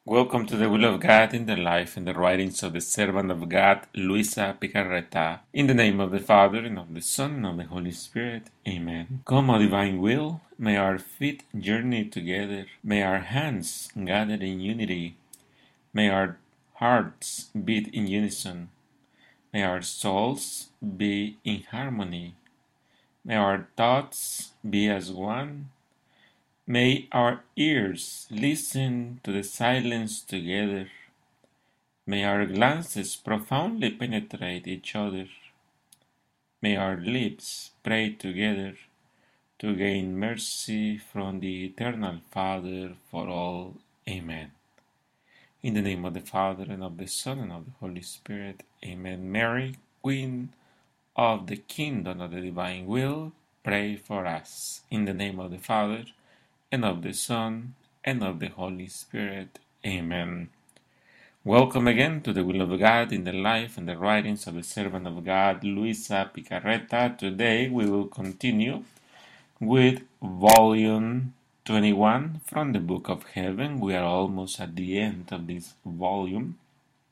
Welcome to the Will of God in the Life and the Writings of the Servant of God, Luisa Picarreta. In the name of the Father, and of the Son, and of the Holy Spirit. Amen. Come, O divine will, may our feet journey together, may our hands gather in unity, may our hearts beat in unison, may our souls be in harmony, may our thoughts be as one. May our ears listen to the silence together. May our glances profoundly penetrate each other. May our lips pray together to gain mercy from the eternal Father for all. Amen. In the name of the Father, and of the Son, and of the Holy Spirit. Amen. Mary, Queen of the Kingdom of the Divine Will, pray for us. In the name of the Father, and of the Son, and of the Holy Spirit. Amen. Welcome again to the Will of God in the Life and the Writings of the Servant of God, Luisa Picarreta. Today we will continue with Volume 21 from the Book of Heaven. We are almost at the end of this volume.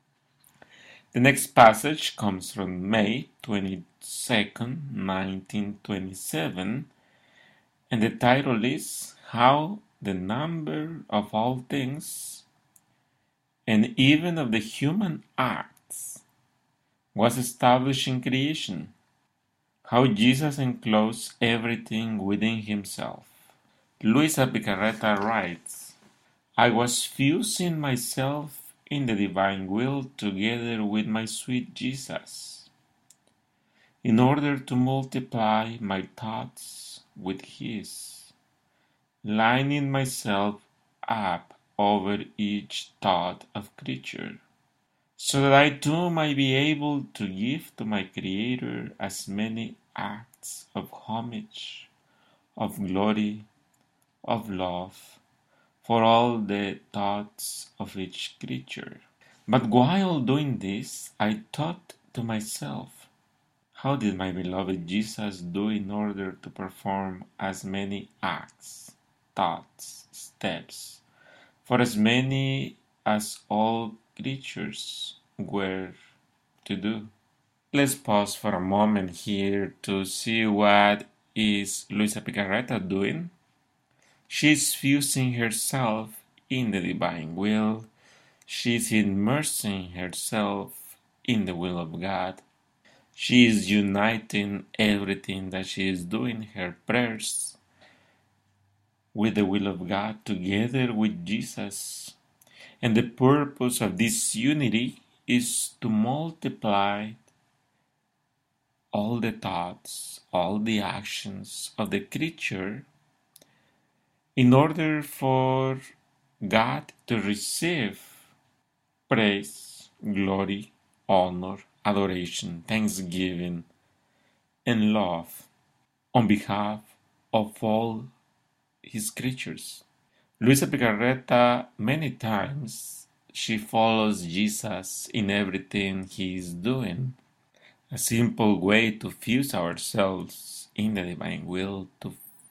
The next passage comes from May 22nd, 1927, and the title is How the Number of All Things and Even of the Human Acts was established in creation. How Jesus enclosed everything within himself. Luisa Picarreta writes, I was fusing myself in the divine will together with my sweet Jesus, in order to multiply my thoughts with his, lining myself up over each thought of creature, so that I too might be able to give to my Creator as many acts of homage, of glory, of love, for all the thoughts of each creature. But while doing this, I thought to myself, how did my beloved Jesus do in order to perform as many acts, thoughts, steps, for as many as all creatures were to do? Let's pause for a moment here to see what is Luisa Picarreta doing. She's fusing herself in the divine will. She's immersing herself in the will of God. She is uniting everything that she is doing, her prayers, with the will of God, together with Jesus. And the purpose of this unity is to multiply all the thoughts, all the actions of the creature in order for God to receive praise, glory, honor, adoration, thanksgiving, and love on behalf of all his creatures. Luisa Picarreta, many times, she follows Jesus in everything he is doing. A simple way to fuse ourselves in the divine will, to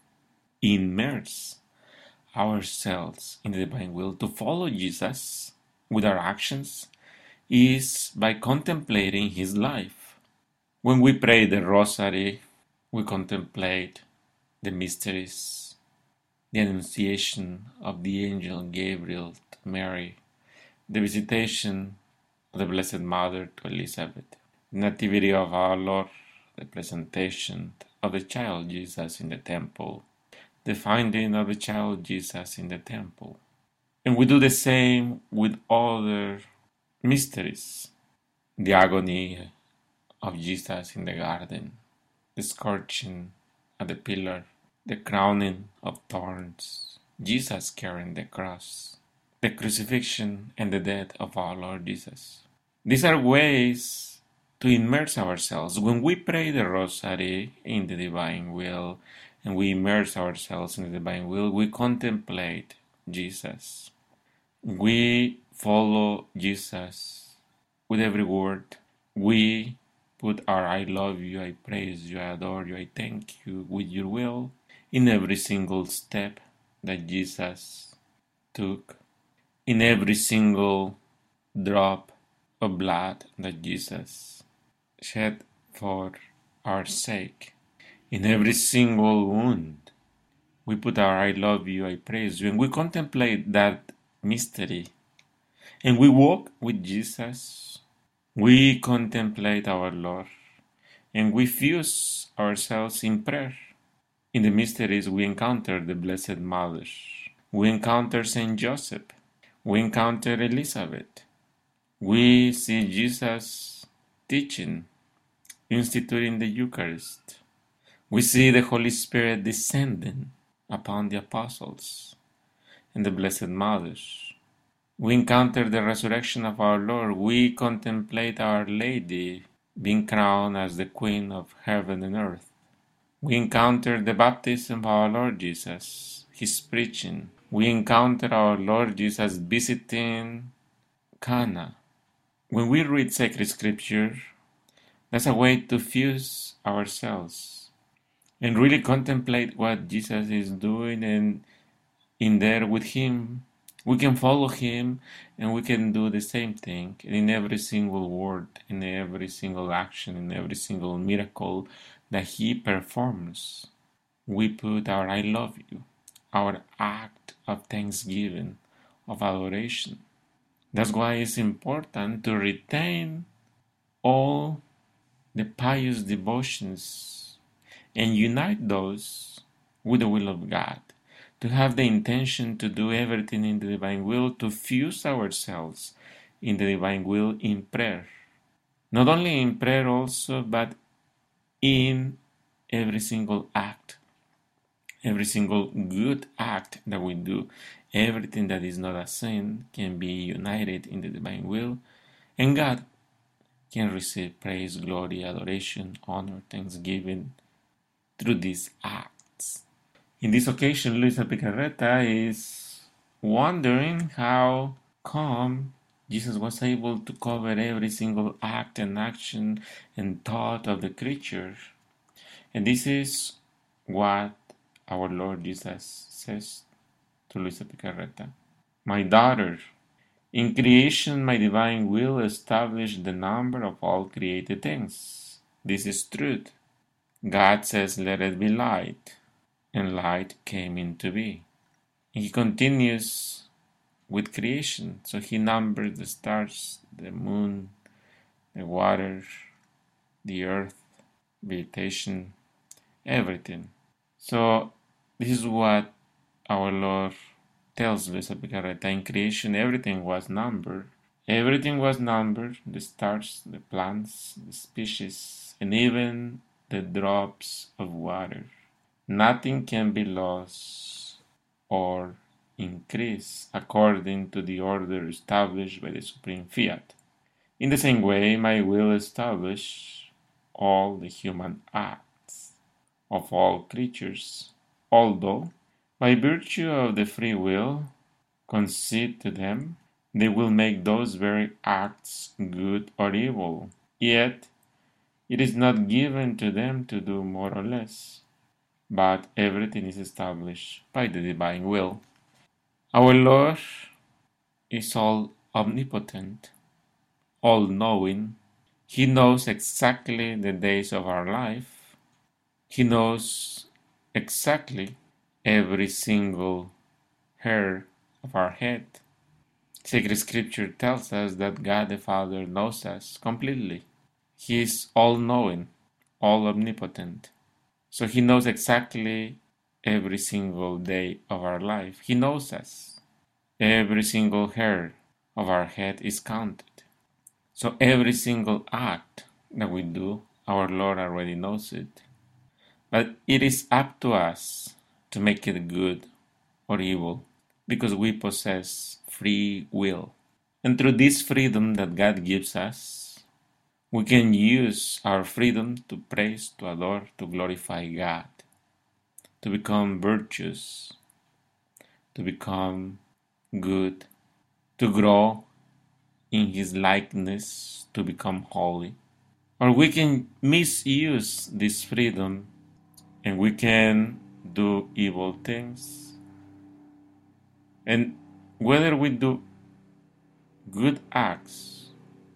immerse ourselves in the divine will, to follow Jesus with our actions, is by contemplating his life. When we pray the Rosary, we contemplate the mysteries, the Annunciation of the angel Gabriel to Mary, the visitation of the Blessed Mother to Elizabeth, the Nativity of our Lord, the presentation of the child Jesus in the temple, the finding of the child Jesus in the temple. And we do the same with other mysteries, the agony of Jesus in the garden, the scourging at the pillar, the crowning of thorns, Jesus carrying the cross, the crucifixion and the death of our Lord Jesus. These are ways to immerse ourselves. When we pray the Rosary in the divine will and we immerse ourselves in the divine will, we contemplate Jesus. We follow Jesus with every word. We put our I love you, I praise you, I adore you, I thank you with your will in every single step that Jesus took in every single drop of blood that Jesus shed for our sake, in every single wound. We put our I love you, I praise you, and we contemplate that mystery. And we walk with Jesus. We contemplate our Lord. And we fuse ourselves in prayer. In the mysteries, we encounter the Blessed Mother. We encounter Saint Joseph. We encounter Elizabeth. We see Jesus teaching, instituting the Eucharist. We see the Holy Spirit descending upon the apostles and the Blessed Mother. We encounter the resurrection of our Lord. We contemplate Our Lady being crowned as the Queen of heaven and earth. We encounter the baptism of our Lord Jesus, His preaching. We encounter our Lord Jesus visiting Cana. When we read sacred scripture, that's a way to fuse ourselves and really contemplate what Jesus is doing, and in there with Him, we can follow Him and we can do the same thing in every single word, in every single action, in every single miracle that He performs. We put our I love you, our act of thanksgiving, of adoration. That's why it's important to retain all the pious devotions and unite those with the will of God, to have the intention to do everything in the divine will, to fuse ourselves in the divine will in prayer. Not only in prayer also, but in every single act, every single good act that we do. Everything that is not a sin can be united in the divine will, and God can receive praise, glory, adoration, honor, thanksgiving through these acts. In this occasion, Luisa Picarreta is wondering how come Jesus was able to cover every single act and action and thought of the creature. And this is what our Lord Jesus says to Luisa Picarreta. My daughter, in creation my divine will established the number of all created things. This is truth. God says, let it be light, and light came into being. He continues with creation, so He numbers the stars, the moon, the water, the earth, vegetation, everything. So this is what our Lord tells Luisa Picarreta. In creation everything was numbered. Everything was numbered, the stars, the plants, the species, and even the drops of water. Nothing can be lost or increased according to the order established by the supreme fiat. In the same way, my will establish all the human acts of all creatures, although, by virtue of the free will conceded to them, they will make those very acts good or evil. Yet, it is not given to them to do more or less, but everything is established by the divine will. Our Lord is all omnipotent, all knowing. He knows exactly the days of our life. He knows exactly every single hair of our head. Sacred Scripture tells us that God the Father knows us completely. He is all-knowing, all-omnipotent. So He knows exactly every single day of our life. He knows us. Every single hair of our head is counted. So every single act that we do, our Lord already knows it. But it is up to us to make it good or evil, because we possess free will. And through this freedom that God gives us, we can use our freedom to praise, to adore, to glorify God, to become virtuous, to become good, to grow in His likeness, to become holy. Or we can misuse this freedom and we can do evil things. And whether we do good acts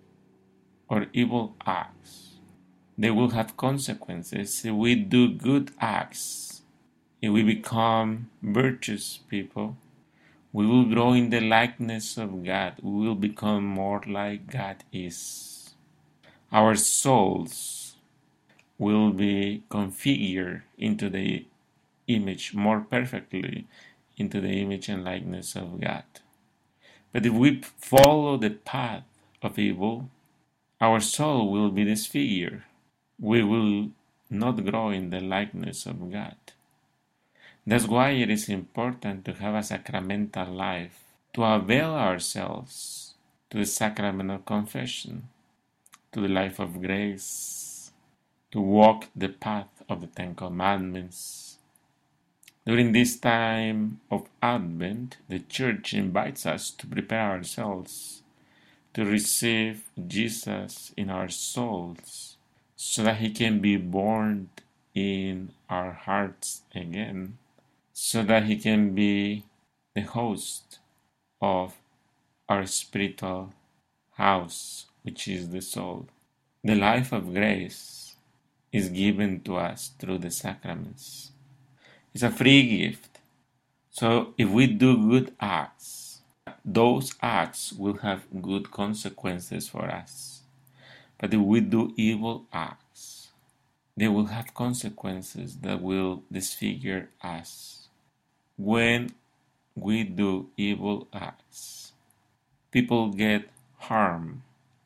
or evil acts, they will have consequences. If we do good acts, if we become virtuous people, we will grow in the likeness of God. We will become more like God is. Our souls will be configured into the image more perfectly, into the image and likeness of God. But if we follow the path of evil, our soul will be disfigured. We will not grow in the likeness of God. That's why it is important to have a sacramental life, to avail ourselves to the sacrament of confession, to the life of grace, to walk the path of the Ten Commandments. During this time of Advent, the Church invites us to prepare ourselves to receive Jesus in our souls so that He can be born in our hearts again, so that He can be the host of our spiritual house, which is the soul. The life of grace is given to us through the sacraments. It's a free gift. So if we do good acts, those acts will have good consequences for us. But if we do evil acts, they will have consequences that will disfigure us. When we do evil acts, people get harmed.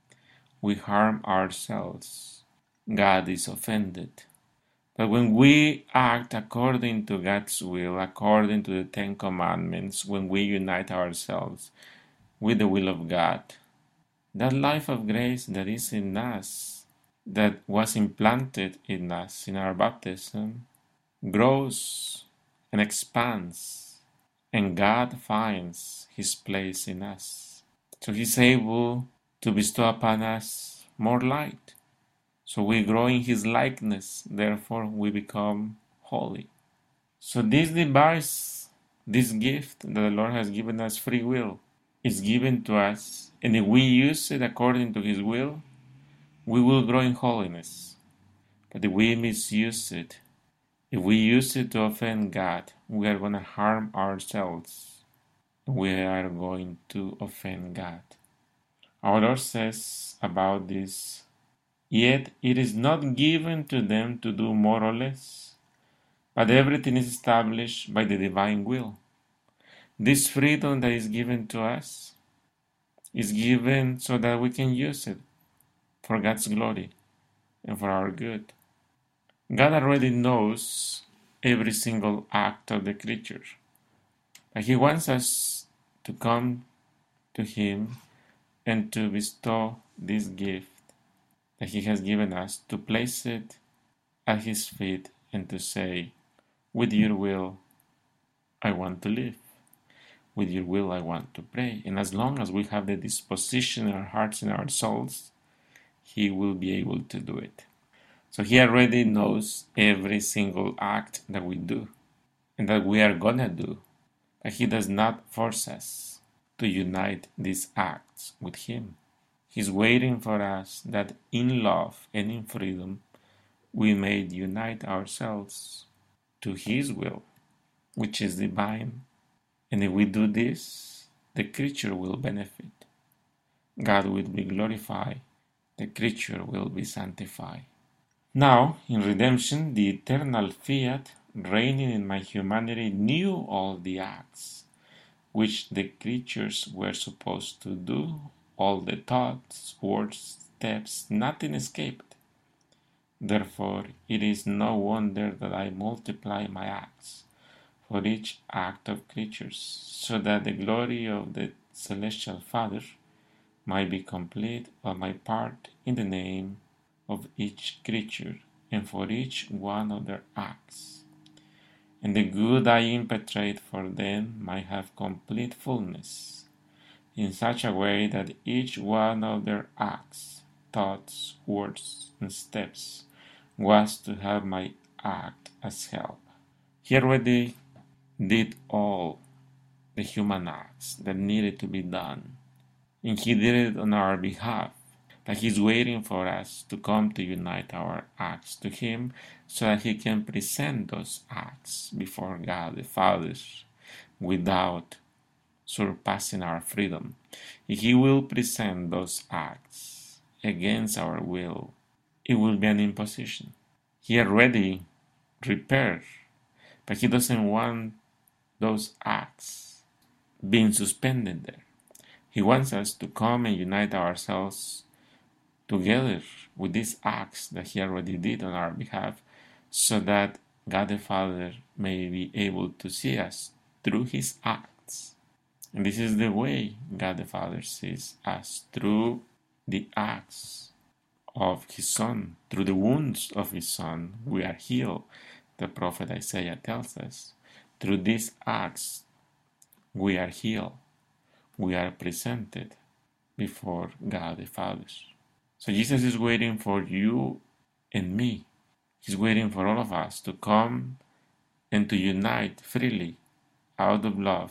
We harm ourselves. God is offended. But when we act according to God's will, according to the Ten Commandments, when we unite ourselves with the will of God, that life of grace that is in us, that was implanted in us in our baptism, grows and expands, and God finds His place in us. So He's able to bestow upon us more light. So we grow in His likeness, therefore we become holy. So this device, this gift that the Lord has given us, free will, is given to us, and if we use it according to His will, we will grow in holiness. But if we misuse it, if we use it to offend God, we are going to harm ourselves. We are going to offend God. Our Lord says about this, "Yet it is not given to them to do more or less, but everything is established by the divine will." This freedom that is given to us is given so that we can use it for God's glory and for our good. God already knows every single act of the creature, but He wants us to come to Him and to bestow this gift that He has given us, to place it at His feet and to say, "With your will, I want to live. With your will, I want to pray." And as long as we have the disposition in our hearts and our souls, He will be able to do it. So He already knows every single act that we do and that we are gonna do, but He does not force us to unite these acts with Him. He's waiting for us that in love and in freedom we may unite ourselves to His will, which is divine. And if we do this, the creature will benefit. God will be glorified. The creature will be sanctified. Now, in redemption, the eternal fiat reigning in my humanity knew all the acts which the creatures were supposed to do, all the thoughts, words, steps, nothing escaped. Therefore, it is no wonder that I multiply my acts for each act of creatures, so that the glory of the Celestial Father might be complete on my part in the name of each creature and for each one of their acts. And the good I impetrate for them might have complete fullness, in such a way that each one of their acts, thoughts, words, and steps was to have my act as help. He already did all the human acts that needed to be done, and He did it on our behalf. But He's waiting for us to come to unite our acts to Him so that He can present those acts before God the Father without surpassing our freedom. If He will present those acts against our will, it will be an imposition. He already repaired, but He doesn't want those acts being suspended there. He wants us to come and unite ourselves together with these acts that He already did on our behalf, so that God the Father may be able to see us through His acts. And this is the way God the Father sees us, through the acts of His Son. Through the wounds of His Son, we are healed, the prophet Isaiah tells us. Through these acts, we are healed. We are presented before God the Father. So Jesus is waiting for you and me. He's waiting for all of us to come and to unite freely, out of love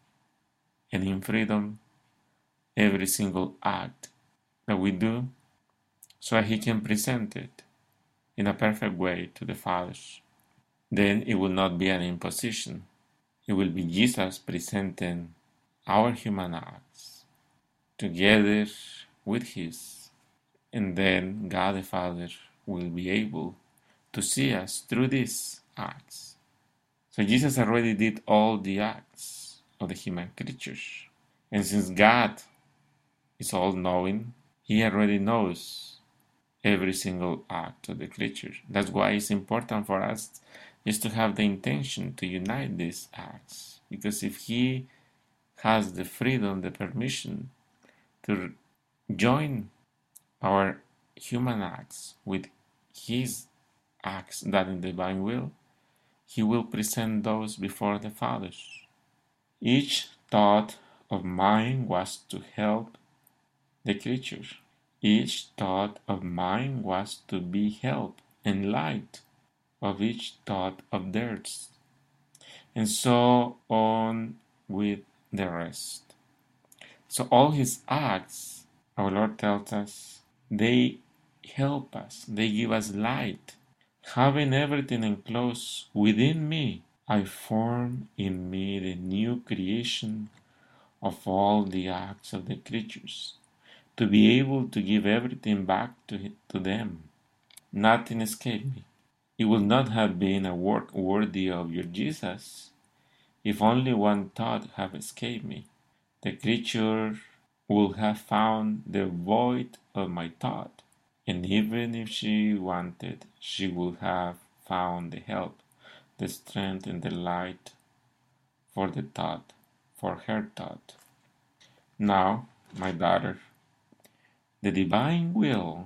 and in freedom, every single act that we do, so that He can present it in a perfect way to the Father. Then it will not be an imposition. It will be Jesus presenting our human acts together with His. And then God the Father will be able to see us through these acts. So Jesus already did all the acts of the human creatures. And since God is all-knowing, He already knows every single act of the creature. That's why it's important for us just to have the intention to unite these acts. Because if He has the freedom, the permission to join our human acts with His acts that in the divine will, He will present those before the Father. Each thought of mine was to help the creature. Each thought of mine was to be help and light of each thought of theirs, and so on with the rest. So all His acts, our Lord tells us, they help us, they give us light. Having everything enclosed within me, I form in me the new creation of all the acts of the creatures, to be able to give everything back to them. Nothing escaped me. It would not have been a work worthy of your Jesus if only one thought had escaped me. The creature would have found the void of my thought, and even if she wanted, she would have found the help, the strength, and the light for the thought, for her thought. Now, my daughter, the divine will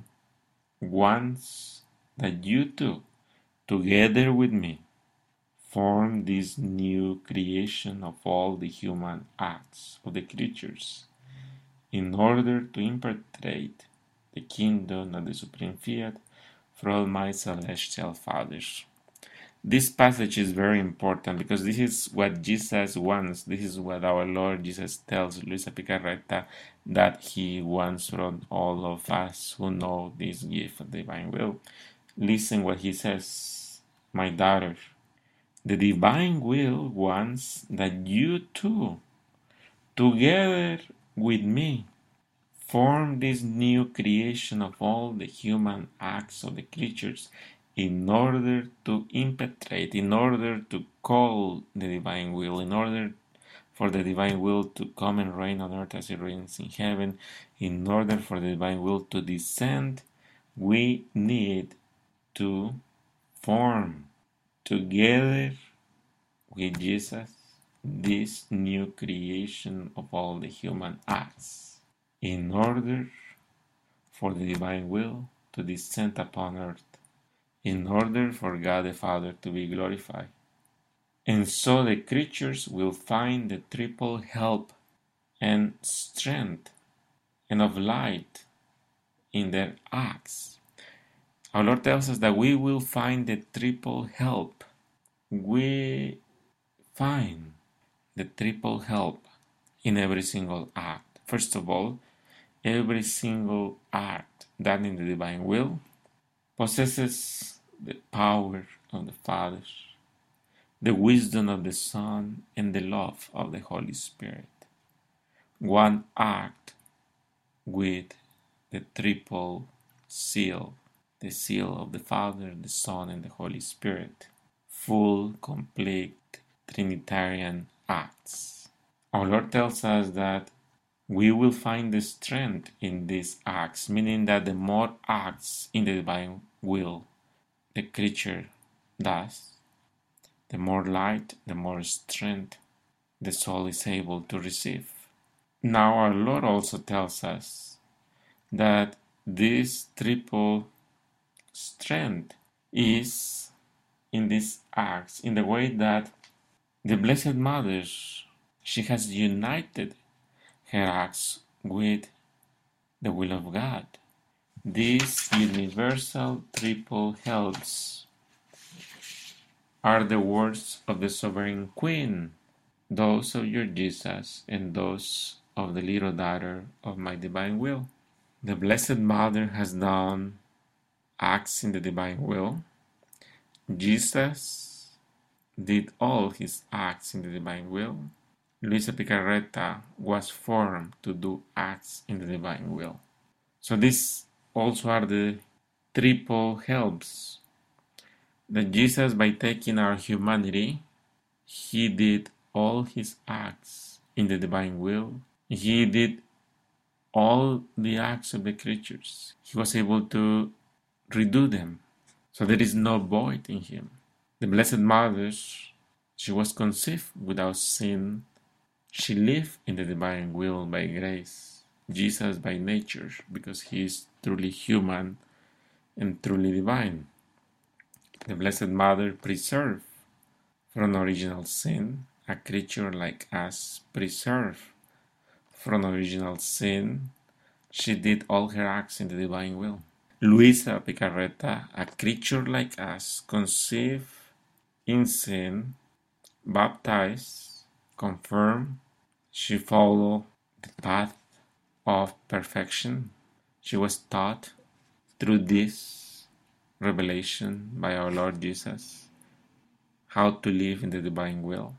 wants that you two, together with me, form this new creation of all the human acts of the creatures, in order to impenetrate the kingdom of the Supreme Fiat for all my celestial fathers. This passage is very important because this is what Jesus wants. This is what our Lord Jesus tells Luisa Picarreta that He wants from all of us who know this gift of divine will. Listen what He says, my daughter. The divine will wants that you two, together with me, form this new creation of all the human acts of the creatures in order to impetrate, in order to call the divine will, in order for the divine will to come and reign on earth as it reigns in heaven, in order for the divine will to descend, we need to form together with Jesus this new creation of all the human acts, in order for the divine will to descend upon earth, in order for God the Father to be glorified. And so the creatures will find the triple help and strength and of light in their acts. Our Lord tells us that we will find the triple help. We find the triple help in every single act. First of all, every single act done in the divine will possesses the power of the Father, the wisdom of the Son, and the love of the Holy Spirit. One act with the triple seal, the seal of the Father, the Son, and the Holy Spirit. Full, complete Trinitarian acts. Our Lord tells us that we will find the strength in these acts, meaning that the more acts in the divine will the creature does, the more light, the more strength the soul is able to receive. Now our Lord also tells us that this triple strength is in these acts, in the way that the Blessed Mother, she has united her acts with the will of God. These universal triple helps are the words of the Sovereign Queen, those of your Jesus and those of the little daughter of my divine will. The Blessed Mother has done acts in the divine will. Jesus did all his acts in the divine will. Luisa Picarreta was formed to do acts in the divine will. So these also are the triple helps that Jesus, by taking our humanity, he did all his acts in the divine will. He did all the acts of the creatures. He was able to redo them. So there is no void in him. The Blessed Mother, she was conceived without sin. She lived in the divine will by grace. Jesus by nature, because he is truly human and truly divine. The Blessed Mother preserved from original sin, a creature like us preserved from original sin. She did all her acts in the divine will. Luisa Picarreta, a creature like us, conceived in sin, baptized, confirmed. She followed the path of perfection. She was taught through this revelation by our Lord Jesus how to live in the divine will.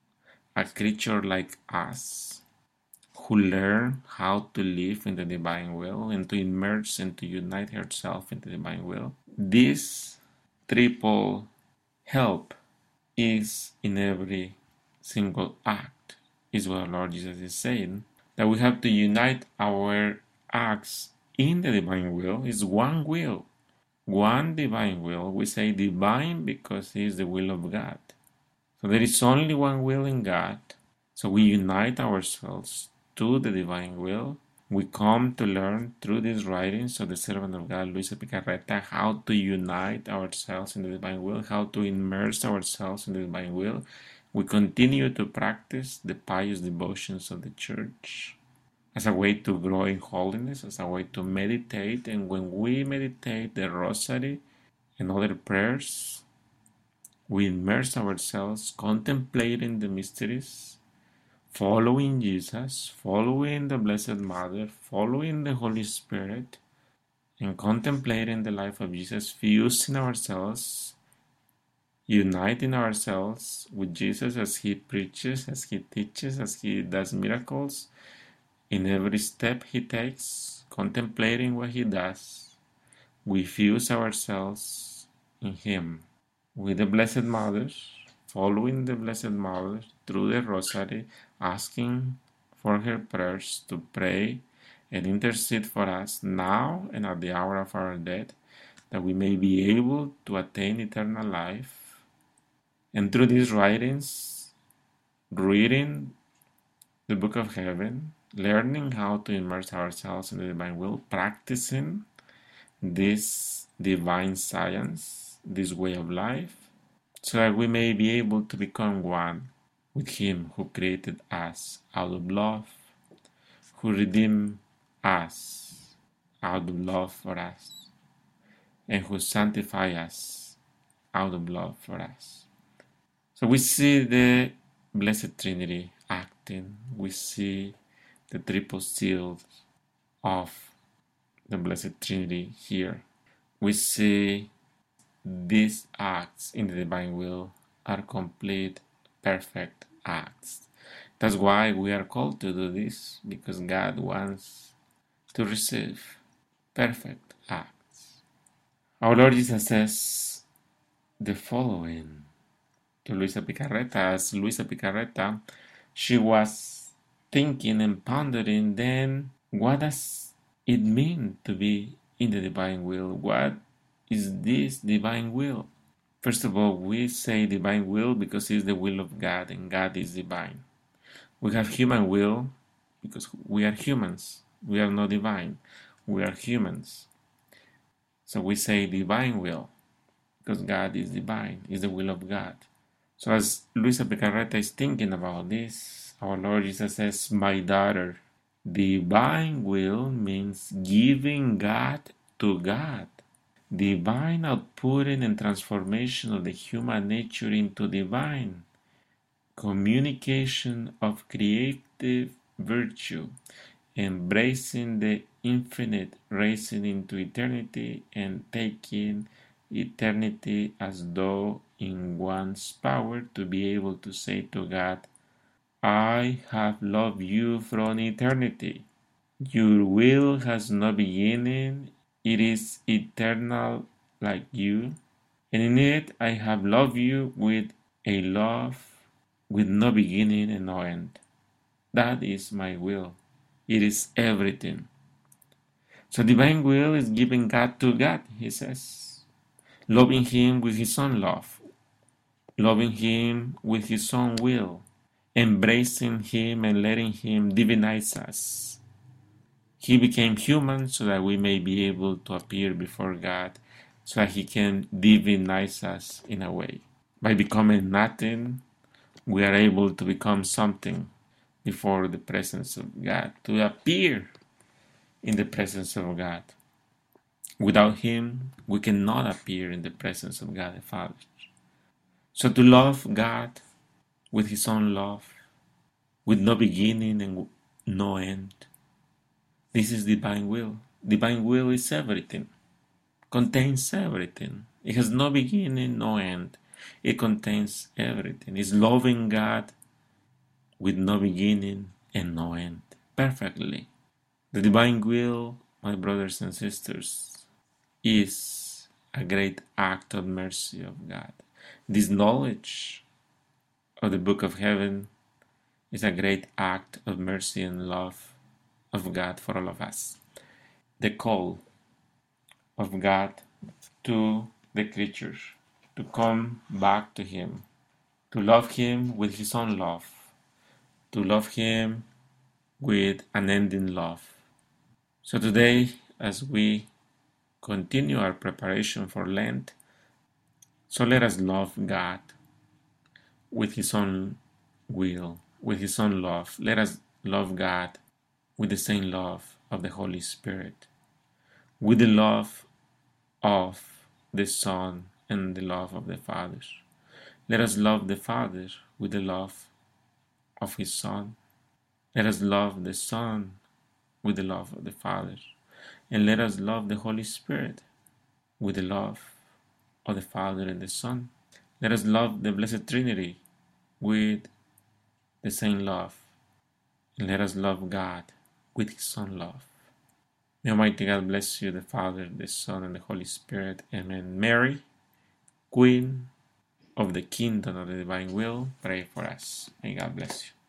A creature like us who learn how to live in the divine will and to immerse and to unite herself in the divine will. This triple help is in every single act, is what our Lord Jesus is saying, that we have to unite our acts in the divine will. Is one will, one divine will. We say divine because it is the will of God. So there is only one will in God. So we unite ourselves to the divine will. We come to learn through these writings of the servant of God, Luisa Picarreta, how to unite ourselves in the divine will, how to immerse ourselves in the divine will. We continue to practice the pious devotions of the Church as a way to grow in holiness, as a way to meditate. And when we meditate the Rosary and other prayers, we immerse ourselves contemplating the mysteries, following Jesus, following the Blessed Mother, following the Holy Spirit, and contemplating the life of Jesus, fusing ourselves, uniting ourselves with Jesus as he preaches, as he teaches, as he does miracles. In every step he takes, contemplating what he does, we fuse ourselves in him. With the Blessed Mother, following the Blessed Mother through the Rosary, asking for her prayers to pray and intercede for us now and at the hour of our death, that we may be able to attain eternal life. And through these writings, reading the Book of Heaven, learning how to immerse ourselves in the divine will, practicing this divine science, this way of life, so that we may be able to become one with him who created us out of love, who redeemed us out of love for us, and who sanctified us out of love for us. So we see the Blessed Trinity acting, we see the triple seals of the Blessed Trinity here. We see these acts in the divine will are complete, perfect acts. That's why we are called to do this, because God wants to receive perfect acts. Our Lord Jesus says the following to Luisa Picarreta. As Luisa Picarreta, she was thinking and pondering then, what does it mean to be in the divine will? What is this divine will? First of all, we say divine will because it's the will of God, and God is divine. We have human will because we are humans. We are not divine. We are humans. So we say divine will because God is divine, is the will of God. So as Luisa Picarreta is thinking about this, our Lord Jesus says, my daughter, divine will means giving God to God. Divine outputting and transformation of the human nature into divine. Communication of creative virtue. Embracing the infinite, raising into eternity, and taking eternity as though in one's power to be able to say to God, I have loved you from eternity. Your will has no beginning, it is eternal like you, and in it I have loved you with a love with no beginning and no end. That is my will. It is everything. So divine will is giving God to God, he says. Loving him with his own love. Loving him with his own will. Embracing him and letting him divinize us. He became human so that we may be able to appear before God, so that he can divinize us in a way. By becoming nothing, we are able to become something before the presence of God, to appear in the presence of God. Without him, we cannot appear in the presence of God the Father. So to love God with his own love, with no beginning and no end, this is divine will. Divine will is everything, contains everything. It has no beginning, no end. It contains everything. It's loving God with no beginning and no end, perfectly. The divine will, my brothers and sisters, is a great act of mercy of God. This knowledge of the Book of Heaven is a great act of mercy and love of God for all of us. The call of God to the creatures to come back to Him, to love Him with His own love, to love Him with unending love. So today, as we continue our preparation for Lent, so let us love God with His own will, with His own love. Let us love God with the same love of the Holy Spirit, with the love of the Son and the love of the Father. Let us love the Father with the love of His Son. Let us love the Son with the love of the Father. And let us love the Holy Spirit with the love of the Father and the Son. Let us love the Blessed Trinity with the same love. And let us love God with His own love. May Almighty God bless you, the Father, the Son, and the Holy Spirit. Amen. Mary, Queen of the Kingdom of the Divine Will, pray for us. May God bless you.